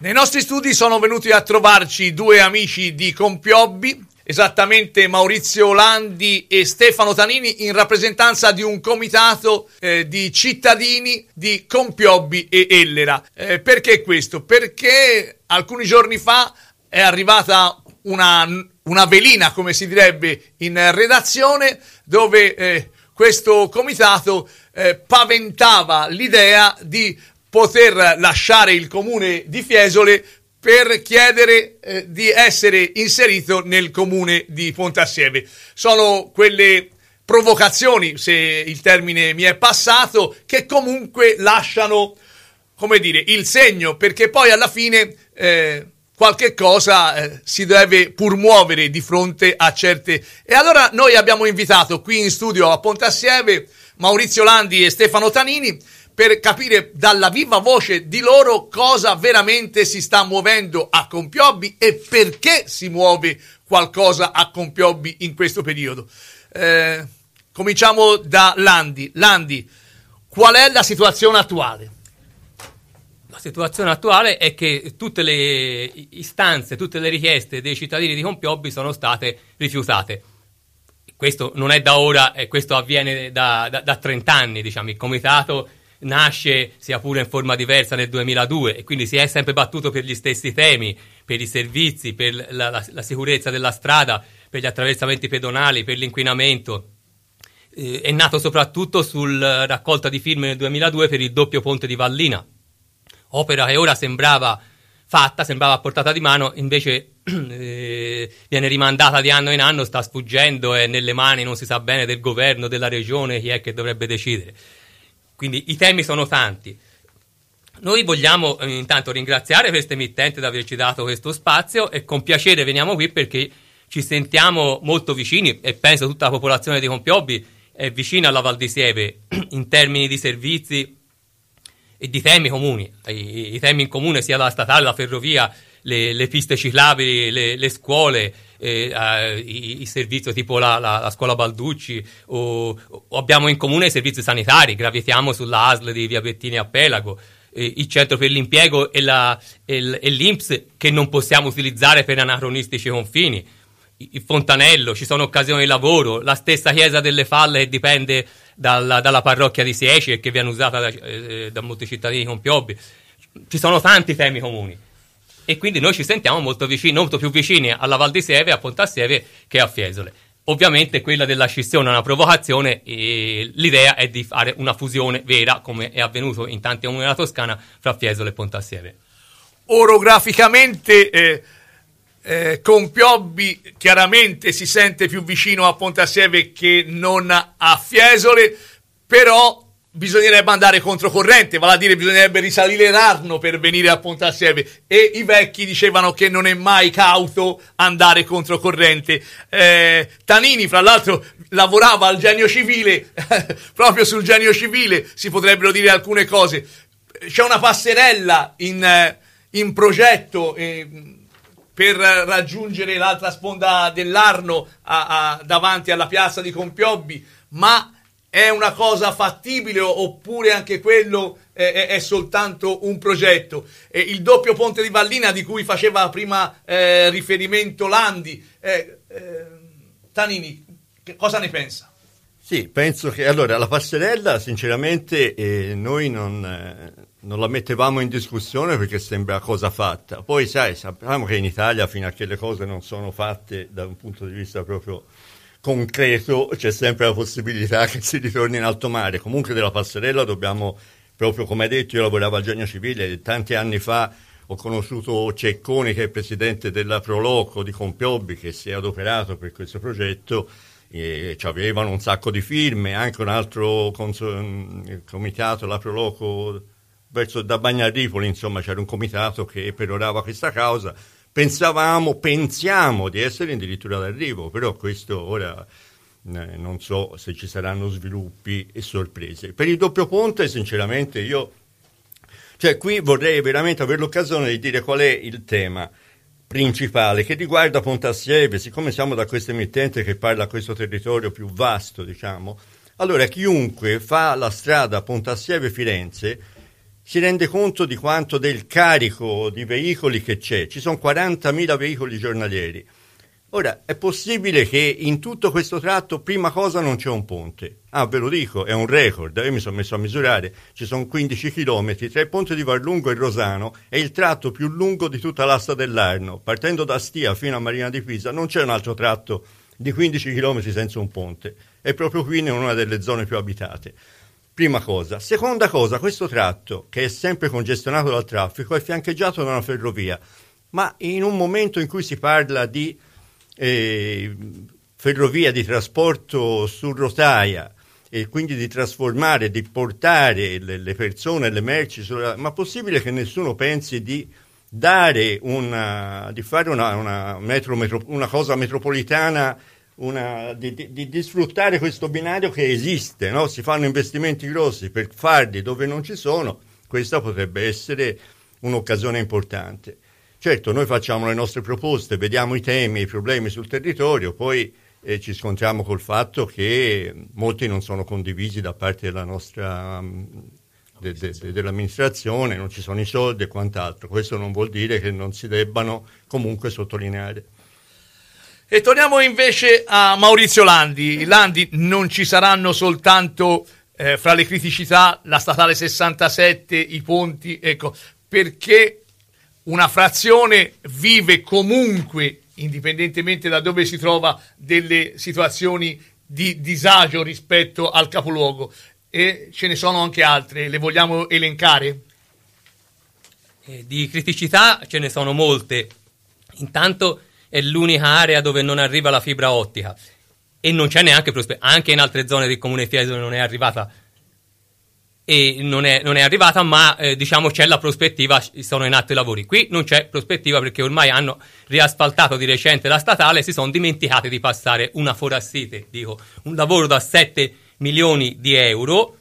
Nei nostri studi sono venuti a trovarci due amici di Compiobbi, esattamente Maurizio Landi e Stefano Tanini, in rappresentanza di un comitato di cittadini di Compiobbi e Ellera. Perché questo? Perché alcuni giorni fa è arrivata una velina, come si direbbe in redazione, dove questo comitato paventava l'idea di poter lasciare il comune di Fiesole per chiedere di essere inserito nel comune di Pontassieve. Sono quelle provocazioni, se il termine mi è passato, che comunque lasciano, come dire, il segno, perché poi alla fine qualche cosa si deve pur muovere di fronte a certe... E allora noi abbiamo invitato qui in studio a Pontassieve Maurizio Landi e Stefano Tanini per capire dalla viva voce di loro cosa veramente si sta muovendo a Compiobbi e perché si muove qualcosa a Compiobbi in questo periodo. Cominciamo da Landi. Landi, qual è la situazione attuale? La situazione attuale è che tutte le istanze, tutte le richieste dei cittadini di Compiobbi sono state rifiutate. Questo non è da ora, questo avviene da 30 anni, diciamo. Il comitato nasce, sia pure in forma diversa, nel 2002 e quindi si è sempre battuto per gli stessi temi, per i servizi, per la sicurezza della strada, per gli attraversamenti pedonali, per l'inquinamento. È nato soprattutto sul raccolta di firme nel 2002 per il doppio ponte di Vallina, opera che ora sembrava fatta, sembrava a portata di mano, invece viene rimandata di anno in anno, sta sfuggendo, è nelle mani, non si sa bene, del governo, della regione, chi è che dovrebbe decidere. Quindi i temi sono tanti. Noi vogliamo intanto ringraziare questo emittente di averci dato questo spazio e con piacere veniamo qui perché ci sentiamo molto vicini e penso tutta la popolazione di Compiobbi è vicina alla Val di Sieve in termini di servizi e di temi comuni. I temi in comune sia la statale, la ferrovia, le piste ciclabili, le scuole, i servizi tipo la scuola Balducci, o abbiamo in comune i servizi sanitari, gravitiamo sulla ASL di Via Bettini a Pelago, il centro per l'impiego e l'INPS che non possiamo utilizzare per anacronistici confini, il fontanello, ci sono occasioni di lavoro, la stessa chiesa delle Falle che dipende dalla parrocchia di Sieci e che viene usata da molti cittadini di Compiobbi. Ci sono tanti temi comuni e quindi noi ci sentiamo molto vicini, molto più vicini alla Val di Sieve, a Pontassieve che a Fiesole. Ovviamente quella della scissione è una provocazione e l'idea è di fare una fusione vera, come è avvenuto in tanti comuni della Toscana, fra Fiesole e Pontassieve. Orograficamente Compiobbi chiaramente si sente più vicino a Pontassieve che non a Fiesole, però bisognerebbe andare controcorrente, vale a dire bisognerebbe risalire l'Arno per venire a Pontassieve e i vecchi dicevano che non è mai cauto andare controcorrente. Tanini fra l'altro lavorava al Genio Civile proprio sul Genio Civile si potrebbero dire alcune cose. C'è una passerella in progetto per raggiungere l'altra sponda dell'Arno davanti alla piazza di Compiobbi, ma è una cosa fattibile oppure anche quello è soltanto un progetto? Il doppio ponte di Vallina di cui faceva prima riferimento Landi, Tanini, cosa ne pensa? Sì, penso che allora la passerella sinceramente noi non la mettevamo in discussione perché sembra cosa fatta. Poi sai, sappiamo che in Italia fino a che le cose non sono fatte da un punto di vista proprio concreto c'è sempre la possibilità che si ritorni in alto mare. Comunque della passerella dobbiamo, proprio come hai detto, io lavoravo al Genio Civile tanti anni fa, ho conosciuto Cecconi che è presidente della Proloco di Compiobbi che si è adoperato per questo progetto e ci avevano un sacco di firme, anche un altro comitato, la Proloco verso da Bagnaripoli, insomma c'era un comitato che perorava questa causa. Pensiamo di essere addirittura d'arrivo, però questo ora non so se ci saranno sviluppi e sorprese. Per il doppio ponte sinceramente qui vorrei veramente avere l'occasione di dire qual è il tema principale che riguarda Pontassieve, siccome siamo da questo emittente che parla a questo territorio più vasto, diciamo. Allora chiunque fa la strada Pontassieve-Firenze si rende conto di quanto del carico di veicoli che c'è. Ci sono 40.000 veicoli giornalieri. Ora, è possibile che in tutto questo tratto, prima cosa, non c'è un ponte? Ve lo dico, è un record. Io mi sono messo a misurare, ci sono 15 chilometri tra il ponte di Varlungo e Rosano, è il tratto più lungo di tutta l'asta dell'Arno. Partendo da Stia fino a Marina di Pisa non c'è un altro tratto di 15 chilometri senza un ponte. È proprio qui in una delle zone più abitate. Prima cosa. Seconda cosa, questo tratto, che è sempre congestionato dal traffico, è fiancheggiato da una ferrovia. Ma in un momento in cui si parla di ferrovia, di trasporto su rotaia, e quindi di trasformare, di portare le persone e le merci ma è possibile che nessuno pensi di dare di fare una cosa metropolitana, di sfruttare questo binario che esiste, no? Si fanno investimenti grossi per farli dove non ci sono. Questa potrebbe essere un'occasione importante. Certo, noi facciamo le nostre proposte, vediamo i temi e i problemi sul territorio, poi ci scontriamo col fatto che molti non sono condivisi da parte della nostra dell'amministrazione, non ci sono i soldi e quant'altro. Questo non vuol dire che non si debbano comunque sottolineare. E torniamo invece a Maurizio Landi. Landi, non ci saranno soltanto fra le criticità la statale 67, i ponti, ecco, perché una frazione vive comunque, indipendentemente da dove si trova, delle situazioni di disagio rispetto al capoluogo, e ce ne sono anche altre. Le vogliamo elencare? Di criticità ce ne sono molte. Intanto è l'unica area dove non arriva la fibra ottica e non c'è neanche anche in altre zone del comune di Fiesole non è arrivata. E non è arrivata, ma diciamo c'è la prospettiva, sono in atto i lavori. Qui non c'è prospettiva perché ormai hanno riasfaltato di recente la statale, si sono dimenticati di passare una forassite, un lavoro da 7 milioni di euro,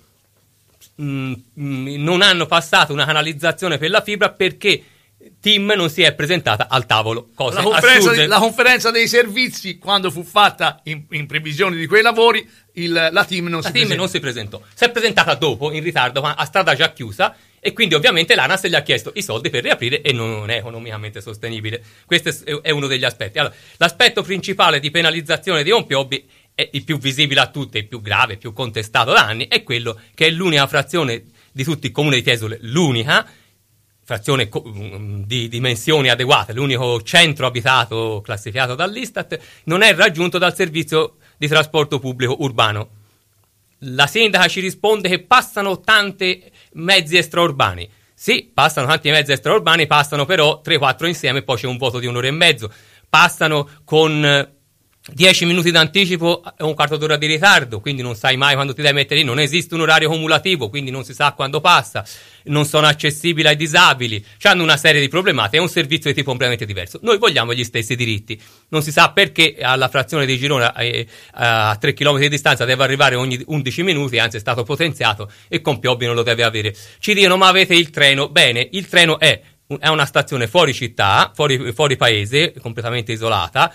non hanno passato una canalizzazione per la fibra perché TIM non si è presentata al tavolo. La conferenza dei servizi, quando fu fatta in previsione di quei lavori, la TIM non si presentò. Si è presentata dopo, in ritardo, a strada già chiusa, e quindi ovviamente l'ANAS gli ha chiesto i soldi per riaprire e non è economicamente sostenibile. Questo è uno degli aspetti. Allora, l'aspetto principale di penalizzazione di Onpiobbi è il più visibile a tutti, il più grave, il più contestato da anni, è quello che è l'unica frazione di tutti i comuni di Fiesole, l'unica frazione di dimensioni adeguate, l'unico centro abitato classificato dall'Istat, non è raggiunto dal servizio di trasporto pubblico urbano. La sindaca ci risponde che passano tanti mezzi extraurbani. Sì, passano tanti mezzi extraurbani, passano però 3-4 insieme, poi c'è un voto di 1 ora e mezzo. Passano con 10 minuti d'anticipo e un quarto d'ora di ritardo, quindi non sai mai quando ti devi mettere lì, non esiste un orario cumulativo, quindi non si sa quando passa, non sono accessibili ai disabili, hanno una serie di problematiche, è un servizio di tipo completamente diverso. Noi vogliamo gli stessi diritti, non si sa perché alla frazione di Girona a 3 km di distanza deve arrivare ogni 11 minuti, anzi è stato potenziato, e con Piobbi non lo deve avere. Ci dicono ma avete il treno, bene, il treno è una stazione fuori città, fuori paese, completamente isolata,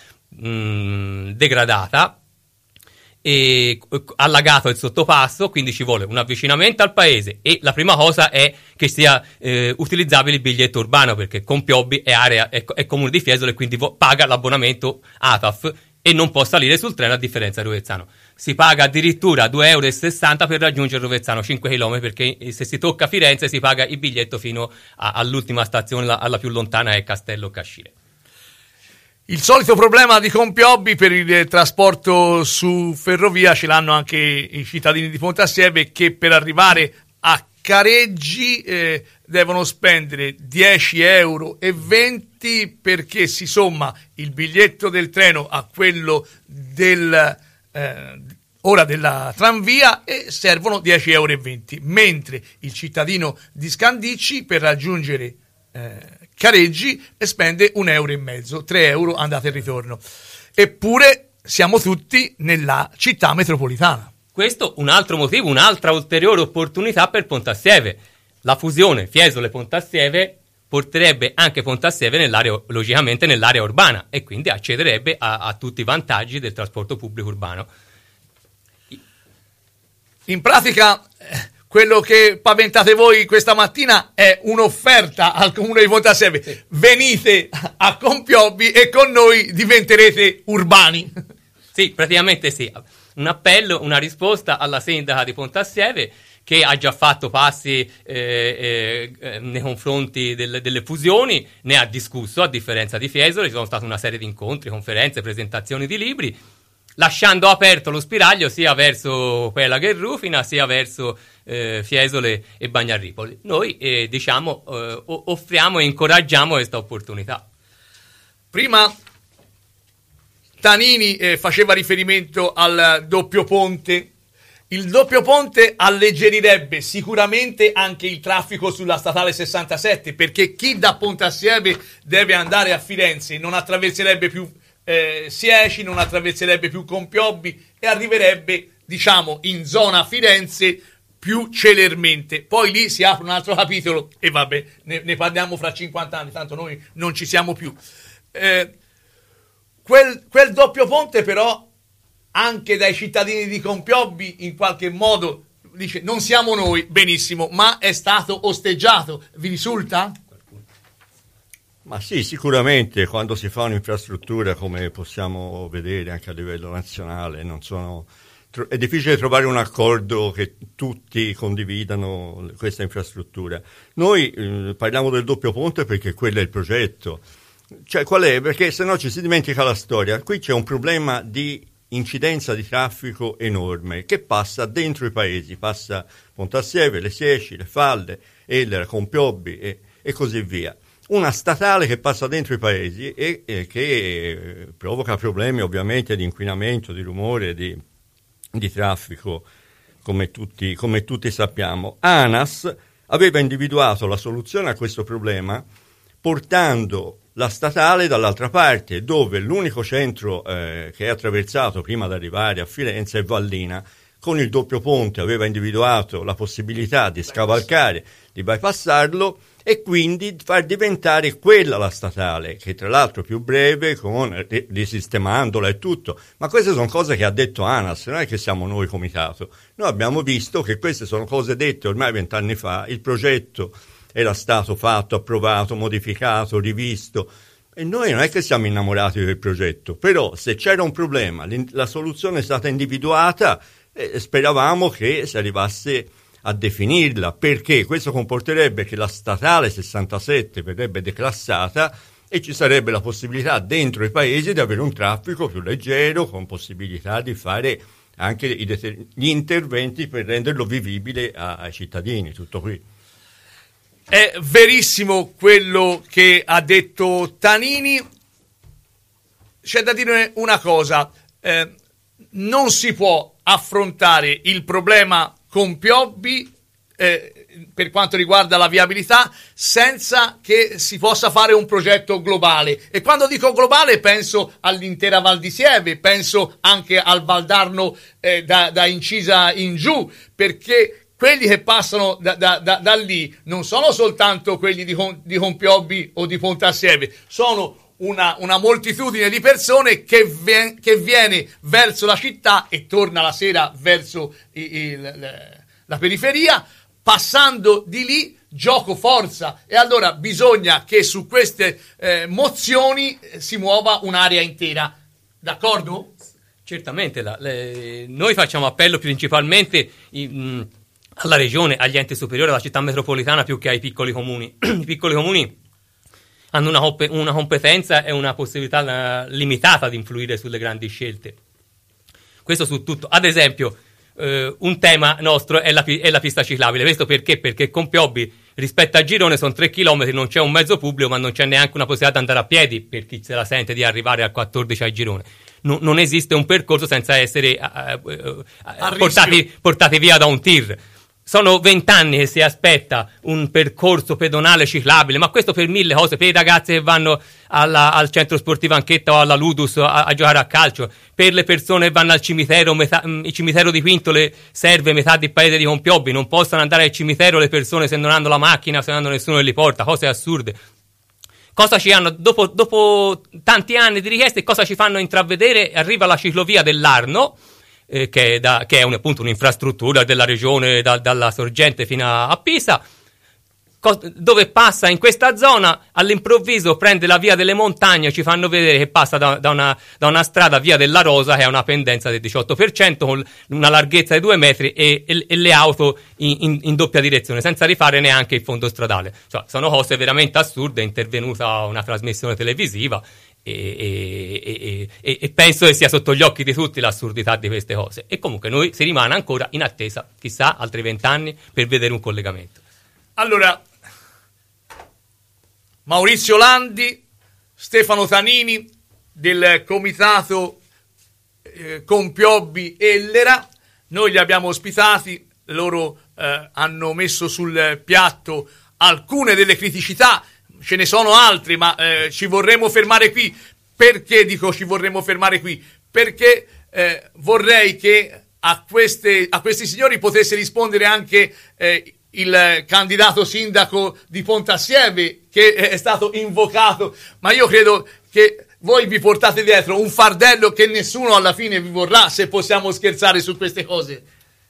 degradata e allagato il sottopasso, quindi ci vuole un avvicinamento al paese e la prima cosa è che sia utilizzabile il biglietto urbano, perché con Piobbi è comune di Fiesole, quindi paga l'abbonamento ATAF e non può salire sul treno, a differenza di Rovezzano. Si paga addirittura 2,60 € per raggiungere Rovezzano, 5 km, perché se si tocca Firenze si paga il biglietto fino all'ultima stazione, alla più lontana è Castello Cascile. Il solito problema di Compiobbi per il trasporto su ferrovia ce l'hanno anche i cittadini di Pontassieve, che per arrivare a Careggi devono spendere 10,20 € perché si somma il biglietto del treno a quello ora della tranvia e servono 10,20 €, mentre il cittadino di Scandicci per raggiungere Careggi spende 1,50 €, 3 € andata e ritorno. Eppure siamo tutti nella città metropolitana. Questo un altro motivo, un'altra ulteriore opportunità per Pontassieve. La fusione Fiesole-Pontassieve porterebbe anche Pontassieve logicamente nell'area urbana e quindi accederebbe a tutti i vantaggi del trasporto pubblico urbano. In pratica quello che paventate voi questa mattina è un'offerta al Comune di Pontassieve. Sì. Venite a Compiobbi e con noi diventerete urbani. Sì, praticamente sì. Un appello, una risposta alla sindaca di Pontassieve, che ha già fatto passi nei confronti delle fusioni, ne ha discusso, a differenza di Fiesole. Ci sono state una serie di incontri, conferenze, presentazioni di libri, lasciando aperto lo spiraglio sia verso quella che è Rufina, sia verso Fiesole e Bagnarripoli. Noi offriamo e incoraggiamo questa opportunità. Prima Tanini faceva riferimento al doppio ponte. Il doppio ponte alleggerirebbe sicuramente anche il traffico sulla statale 67, perché chi da Pontassieve deve andare a Firenze non attraverserebbe più Sieci, non attraverserebbe più Compiobbi e arriverebbe, diciamo, in zona Firenze più celermente. Poi lì si apre un altro capitolo e vabbè, ne parliamo fra 50 anni, tanto noi non ci siamo più. Quel doppio ponte però anche dai cittadini di Compiobbi in qualche modo dice non siamo noi, benissimo, ma è stato osteggiato, vi risulta? Ma sì, sicuramente quando si fa un'infrastruttura, come possiamo vedere anche a livello nazionale, è difficile trovare un accordo che tutti condividano questa infrastruttura. Noi parliamo del doppio ponte perché quello è il progetto. Cioè, qual è? Perché se no ci si dimentica la storia. Qui c'è un problema di incidenza di traffico enorme che passa dentro i paesi, passa Pontassieve, le Sieci, le Falle, Ellera, Compiobbi e così via. Una statale che passa dentro i paesi e che provoca problemi ovviamente di inquinamento, di rumore, di traffico, come tutti sappiamo. ANAS aveva individuato la soluzione a questo problema portando la statale dall'altra parte, dove l'unico centro che è attraversato prima di arrivare a Firenze è Vallina. Con il doppio ponte aveva individuato la possibilità di scavalcare, di bypassarlo e quindi far diventare quella la statale, che tra l'altro è più breve, risistemandola e tutto. Ma queste sono cose che ha detto ANAS, non è che siamo noi comitato. Noi abbiamo visto che queste sono cose dette ormai 20 anni fa, il progetto era stato fatto, approvato, modificato, rivisto e noi non è che siamo innamorati del progetto, però se c'era un problema, la soluzione è stata individuata e speravamo che si arrivasse a definirla, perché questo comporterebbe che la statale 67 verrebbe declassata e ci sarebbe la possibilità dentro i paesi di avere un traffico più leggero, con possibilità di fare anche gli interventi per renderlo vivibile ai cittadini, tutto qui. È verissimo quello che ha detto Tanini. C'è da dire una cosa, non si può affrontare il problema Compiobbi per quanto riguarda la viabilità senza che si possa fare un progetto globale, e quando dico globale penso all'intera Val di Sieve, penso anche al Valdarno da Incisa in giù, perché quelli che passano da lì non sono soltanto quelli di Compiobbi o di Pontassieve, sono una moltitudine di persone che viene verso la città e torna la sera verso la periferia, passando di lì gioco forza, e allora bisogna che su queste mozioni si muova un'area intera, d'accordo? Certamente, noi facciamo appello principalmente alla regione, agli enti superiori, alla città metropolitana più che ai piccoli comuni. I piccoli comuni hanno una competenza e una possibilità limitata di influire sulle grandi scelte. Questo su tutto. Ad esempio, un tema nostro è la pista ciclabile. Questo perché? Perché Compiobbi rispetto a Girone sono 3 chilometri, non c'è un mezzo pubblico, ma non c'è neanche una possibilità di andare a piedi per chi se la sente di arrivare al 14 a Girone. Non esiste un percorso senza essere portati via da un tir. Sono 20 anni che si aspetta un percorso pedonale ciclabile, ma questo per 1000 cose, per i ragazzi che vanno al centro sportivo Anchetta o alla Ludus a giocare a calcio, per le persone che vanno al cimitero, il cimitero di Quintole serve metà di paese di Compiobbi, non possono andare al cimitero le persone se non hanno la macchina, se non hanno nessuno che li porta, cose assurde. Cosa ci hanno, dopo tanti anni di richieste, cosa ci fanno intravedere? Arriva la ciclovia dell'Arno, che è appunto un'infrastruttura della regione dalla sorgente fino a Pisa, dove passa in questa zona, all'improvviso prende la via delle montagne, ci fanno vedere che passa da una strada, via della Rosa, che ha una pendenza del 18%, con una larghezza di 2 metri e le auto in doppia direzione, senza rifare neanche il fondo stradale. Cioè, sono cose veramente assurde. È intervenuta una trasmissione televisiva e penso che sia sotto gli occhi di tutti l'assurdità di queste cose. E comunque noi si rimane ancora in attesa, chissà, altri 20 anni per vedere un collegamento. Allora, Maurizio Landi, Stefano Tanini del comitato Compiobbi Ellera, noi li abbiamo ospitati, loro hanno messo sul piatto alcune delle criticità, ce ne sono altri, ma ci vorremmo fermare qui. Perché dico ci vorremmo fermare qui? Perché vorrei che a questi signori potesse rispondere anche il candidato sindaco di Pontassieve, che è stato invocato, ma io credo che voi vi portate dietro un fardello che nessuno alla fine vi vorrà, se possiamo scherzare su queste cose.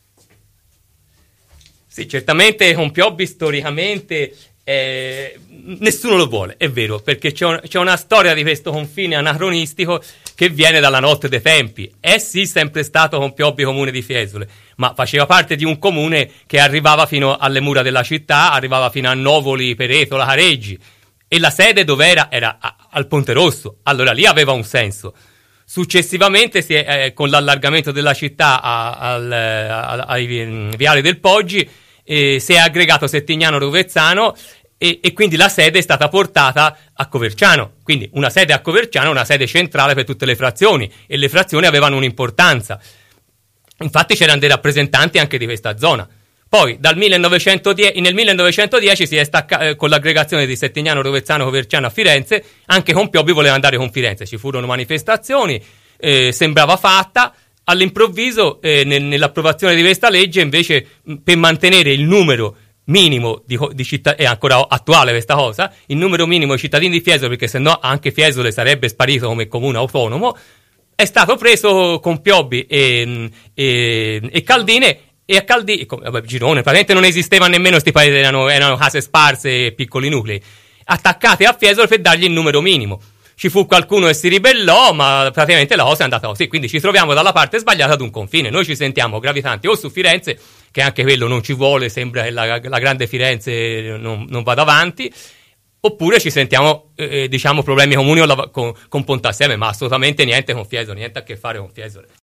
Sì, certamente Compiobbi storicamente nessuno lo vuole, è vero, perché c'è una storia di questo confine anacronistico che viene dalla notte dei tempi. È sì sempre stato Compiobbi comune di Fiesole, ma faceva parte di un comune che arrivava fino alle mura della città, arrivava fino a Novoli, Peretola, Careggi, e la sede dov'era? Era al Ponte Rosso. Allora lì aveva un senso. Successivamente con l'allargamento della città ai viali del Poggi si è aggregato Settignano Rovezzano e quindi la sede è stata portata a Coverciano. Quindi una sede a Coverciano è una sede centrale per tutte le frazioni, e le frazioni avevano un'importanza. Infatti c'erano dei rappresentanti anche di questa zona. Poi nel 1910 si è staccato, con l'aggregazione di Settignano, Rovezzano, Coverciano a Firenze, anche Compiobbi voleva andare con Firenze. Ci furono manifestazioni, sembrava fatta. All'improvviso, nell'approvazione di questa legge, invece, per mantenere il numero minimo di cittadini, è ancora attuale questa cosa, il numero minimo di cittadini di Fiesole, perché sennò anche Fiesole sarebbe sparito come comune autonomo, è stato preso Compiobbi e Caldine, e a Girone praticamente non esisteva nemmeno, questi paesi erano case sparse e piccoli nuclei, attaccate a Fiesole per dargli il numero minimo. Ci fu qualcuno che si ribellò, ma praticamente la cosa è andata così. Quindi ci troviamo dalla parte sbagliata di un confine. Noi ci sentiamo gravitanti o su Firenze, che anche quello non ci vuole, sembra che la grande Firenze non vada avanti, oppure ci sentiamo problemi comuni con Pontassieve, ma assolutamente niente con Fiesole, niente a che fare con Fiesole.